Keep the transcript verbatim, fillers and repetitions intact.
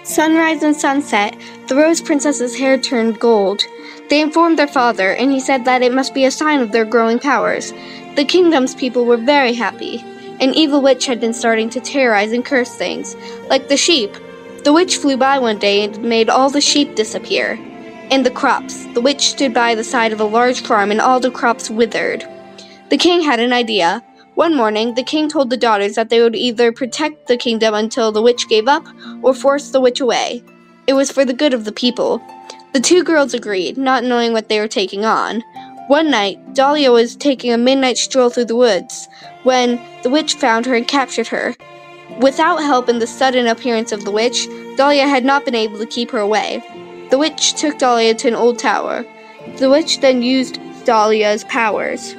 Sunrise and sunset, the Rose Princess's hair turned gold. They informed their father, and he said that it must be a sign of their growing powers. The kingdom's people were very happy. An evil witch had been starting to terrorize and curse things, like the sheep. The witch flew by one day and made all the sheep disappear. And the crops. The witch stood by the side of a large farm, and all the crops withered. The king had an idea. One morning, the king told the daughters that they would either protect the kingdom until the witch gave up, or force the witch away. It was for the good of the people. The two girls agreed, not knowing what they were taking on. One night, Dahlia was taking a midnight stroll through the woods, when the witch found her and captured her. Without help in the sudden appearance of the witch, Dahlia had not been able to keep her away. The witch took Dahlia to an old tower. The witch then used Dahlia's powers.